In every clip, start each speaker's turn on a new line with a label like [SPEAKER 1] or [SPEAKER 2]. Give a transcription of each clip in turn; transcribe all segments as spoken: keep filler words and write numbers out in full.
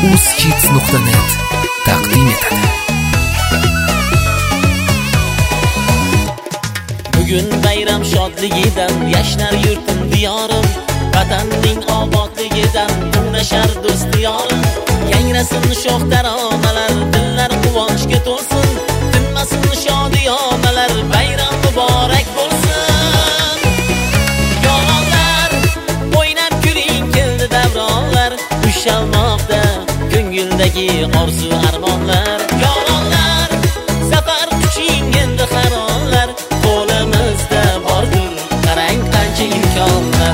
[SPEAKER 1] muzhits nuqta net taqdim etadi.
[SPEAKER 2] Bugun bayram shodligidan yashnar yurtim diyorim, vatanning obodligidan nashar do'st yorim. Yangrasin shoh taronalar, dillar quvonchga to'lsin, tinmasin shodiyonalar, bayram muborak bo'lsin. Yoronlar o'ynab kuling, keldi davronlar, ushalmoqda ko'ngildagi orzu armonlar. Yoronlar safar kuching endi haronlar, qo'limizda bordir qarang qancha imkonlar.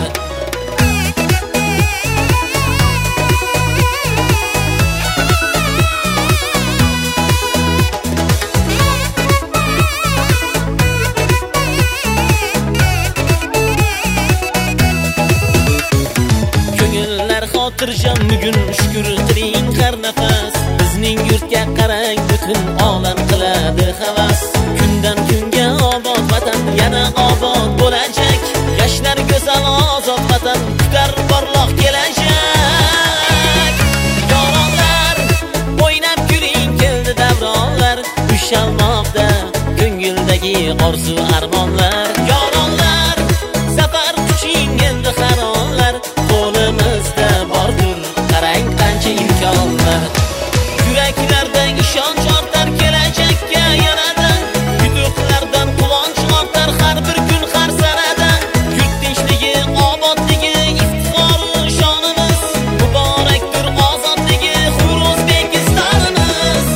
[SPEAKER 2] Xotirjam bugun shukr qiling har nafas, bizning yurtga qarang butun olam qiladi havas. Kundan kunga obod vatan yana obod bo'lajak, yoshlar go'zal ozod vatan kutar porloq kelajak. Yoronlar o'ynab kuling, keldi davronlar, ushalmoqda ko'ngildagi orzu armonlar. Yoronlar safar kuching endi haronlar, qo'limizda bordir qarang qancha imkonlar. Yuraklarda ishonch ortar kelajakka yanada, yutuqlardan quvonch ortar har bir kun har sanada. Yurt tinchligi, obodligi, iftixori shonimiz, muborakdir ozodligi, hur O'zbekistonimiz.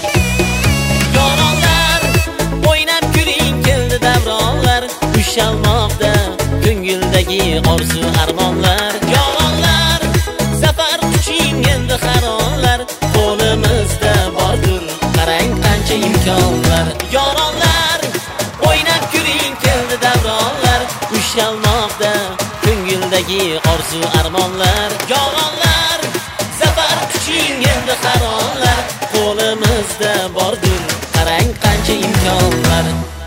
[SPEAKER 2] Yoronlar o'ynab kuling, keldi davronlar, ushalmoqda ko'ngildagi orzu armonlar. Yoronlar safar kuching endi haronlar, qo'limizda bordir qarang qancha imkonlar. Yoronlar o'ynab kuling, keldi davronlar, ushalmoqda ko'ngildagi orzu armonlar. Yoronlar safar kuching endi haronlar, qo'limizda bordir qarang qancha imkonlar.